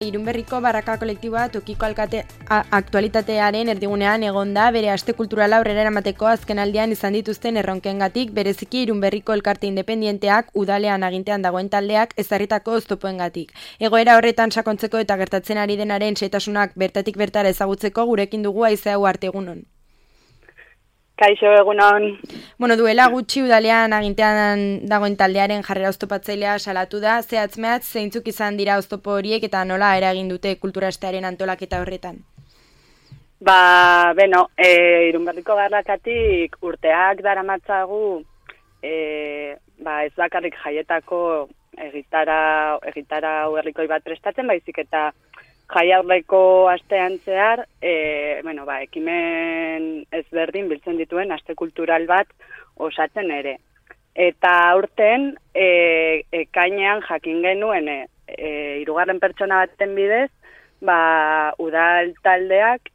Irunberriko Barraka kolektiboa tokiko aktualitatearen erdigunean egonda bere aste kulturala aurrera eramateko azkenaldian izan dituzten erronkengatik, bereziki Irunberriko elkarte independienteak udalean agintean dagoen taldeak ezarritako oztopoengatik. Egoera horretan sakontzeko eta gertatzen ari denaren xehetasunak bertatik bertara ezagutzeko gurekin dugu Aizea Uharte, egunon. Kaixo, egunon. Duela gutxi udalean agintean dagoen taldearen jarrera oztopatzailea salatu da, zehatz-mehatz zeintzuk izan dira oztopo horiek eta nola eragin dute kultura astearen antolaketa horretan? Irunberriko Barrakatik urteak daramatzagu, ez bakarrik jaietako egitara herrikoi bat prestatzen, baizik eta jai aurreko astean zehar, ekimen ezberdin biltzen dituen aste kultural bat osatzen ere. Eta aurten, ekainean jakin genuen, hirugarren pertsona baten bidez, udal taldeak,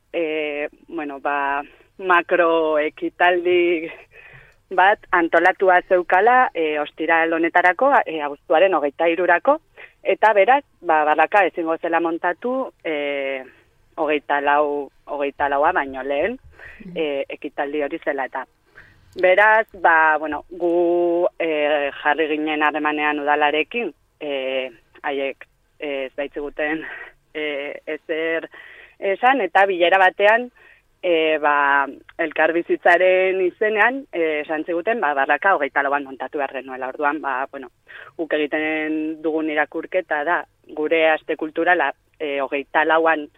makro ekitaldi bat antolatua zeukala, ostiral honetarako, abuztuaren 23-rako, eta beraz, Barraka ezingo zela montatu 24a baino lehen ekitaldi hori zela eta. Beraz, gu jarri ginen harremanean udalarekin, haiek ez baitziguten ezer esan, eta bilera batean, elkarbizitzaren izenean, esan ziguten, Barraka 24an montatu behar genuela. Orduan, guk egiten dugun irakurketa da, gure aste kulturala 24an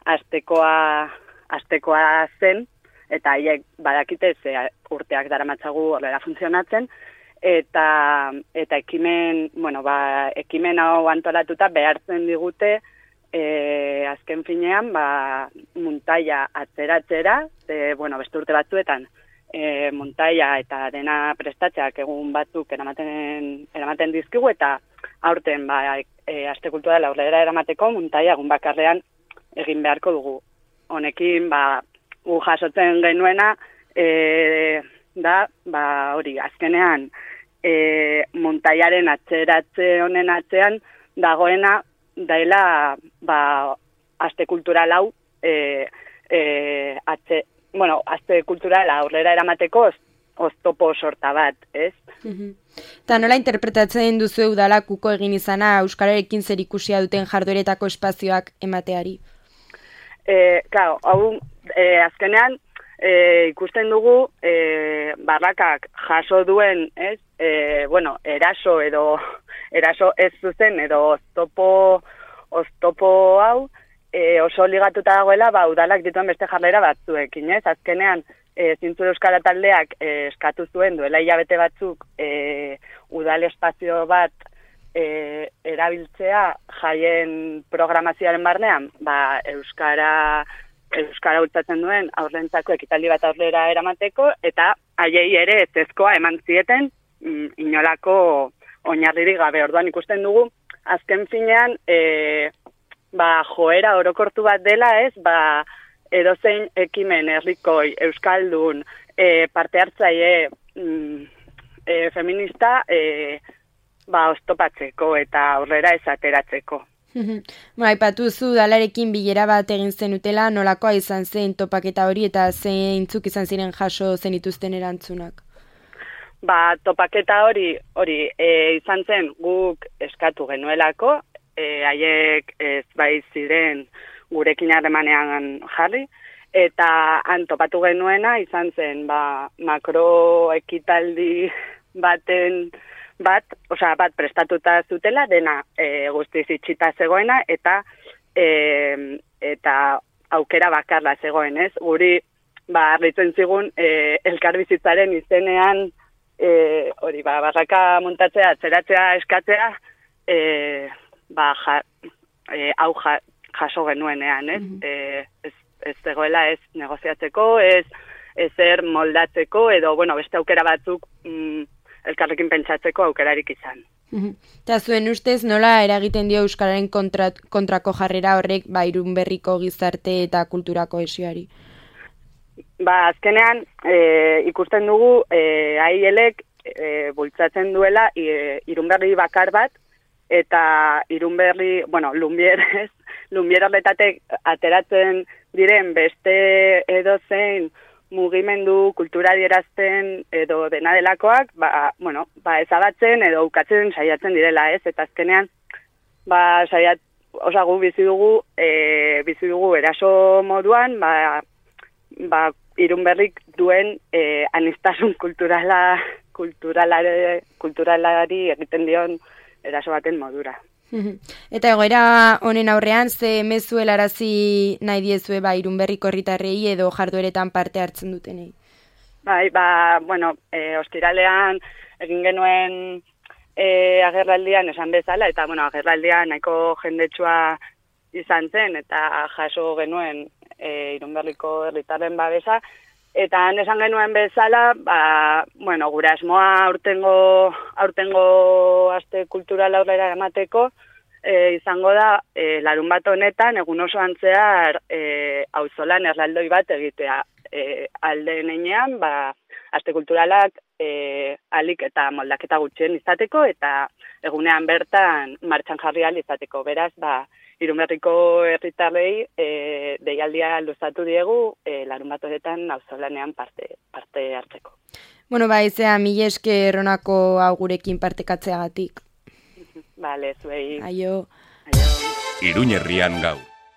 astekoa zen, eta haiek badakite urteak daramatzagu horrela funtzionatzen, eta ekimen hau antolatuta behartzen digute, azken finean, muntaia atzeratzera, beste urte batzuetan, muntaia eta dena prestatzeak egun batzuk eramaten dizkigu, eta aurten, aste kulturala aurrera eramateko, muntaia egun bakarrean egin beharko dugu. Honekin, gu jasotzen genuena, hori, azkenean, muntaiaren atzeratze honen atzean, dagoena, daela, aste kultural hau, aste kultural aurrera eramateko oztopo sorta bat, ez? Eta nola interpretatzen duzu udalak uko egin izana euskararekin zerikusia duten jardueretako espazioak emateari? Azkenean, ikusten dugu, Barrakak jaso duen, ez? Eraso ez zuzen edo oztopo hau oso ligatuta dagoela udalak dituen beste jarrera batzuekin, ez? Azkenean, Zintzur Euskara taldeak eskatu zuen duela hilabete batzuk udal espazio bat erabiltzea jaien programazioaren barnean, Euskara bultzatzen duen aurrentzako ekitaldi bat aurrera eramateko, eta haiei ere ezezkoa eman zieten inolako oinarririk gabe. Orduan ikusten dugu, azken finean, joera orokortu bat dela, ez, edozein ekimen herrikoi, euskaldun, parte hartzaile feminista, oztopatzeko eta aurrera esateratzeko. Aipatuzu udalarekin bilera bat egin zenutela, nolakoa izan zen topaketa hori eta zeintzuk izan ziren jaso zenituzten erantzunak? Topaketa hori izan zen guk eskatu genuelako, haiek ez bai ziren gurekin harremanean jarri, eta han topatu genuena izan zen makro ekitaldi bat prestatuta zutela, dena guztiz itxita zegoena, eta aukera bakarra zegoen, ez? Guri, harritzen zigun, elkarbizitzaren izenean, Barraka montatzea, atzeratzea, eskatzea, hau jaso genuenean, ez? Ez zegoela ez negoziatzeko, ez ezer moldatzeko, edo, beste aukera batzuk elkarrekin pentsatzeko aukerarik izan. Eta zuen ustez, nola eragiten dio euskararen kontrako jarrera horrek Irunberriko gizarte eta kultura kohesioari? Azkenean, ikusten dugu, aielek bultzatzen duela Irunberri bakar bat, eta Irunberri, Lumier horretatek ateratzen diren beste edozein mugimendu kultura adierazten edo dena delakoak, ezabatzen edo ukatzen saiatzen direla, ez? Eta azkenean, gu bizi dugu eraso moduan, Irunberrik duen aniztasun kulturalari egiten dion eraso baten modura. Eta egoera honen aurrean, ze mezu helarazi nahi diezue Irunberriko herritarrei edo jardueretan parte hartzen dutenei? Ostiralean egin genuen agerraldian esan bezala, eta agerraldian nahiko jendetsua izan zen, eta jaso genuen Irunberriko herritarren babesa, eta esan genuen bezala, gure asmoa aurtengo aste kultural aurrera emateko, izango da, larunbat honetan, egun osoan zehar, auzolan erraldoi bat egitea. Aldeen heinean, aste kulturalak alik eta moldaketa gutxien izateko, eta egunean bertan martxan jarri ahal izateko. Beraz, Irunberriko herritarrei deialdia luzatu diegu larunbat honetan auzolanean parte hartzeko. Izea, mila esker honako hau gurekin partekatzeagatik. Bale, zuei. Aio. Iruñerrian gaur.